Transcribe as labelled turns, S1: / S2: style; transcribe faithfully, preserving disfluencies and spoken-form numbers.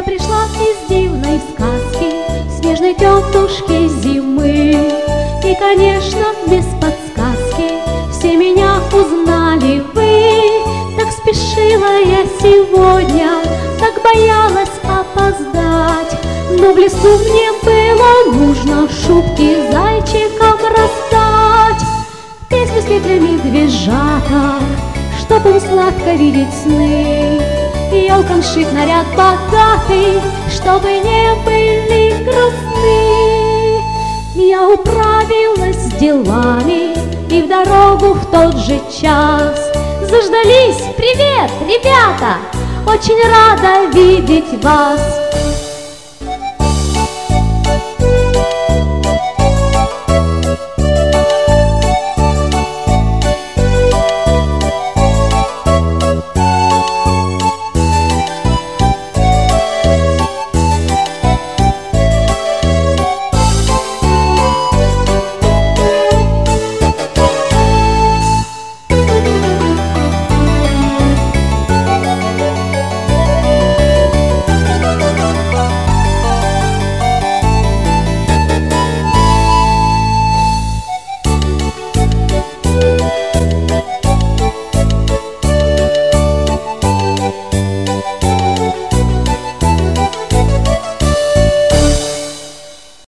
S1: пришла из дивной сказки, снежной тетушки зимы. И, конечно, без подсказки все меня узнали вы. Так спешила я сегодня, так боялась опоздать, но в лесу мне было нужно шубки зайчикам раздать. Песню спеть для медвежаток, чтоб им сладко видеть сны, и елкам шить наряд богатый, чтобы не были грустны. Я управилась с делами, и в дорогу в тот же час заждались. Привет, ребята! Очень рада видеть вас.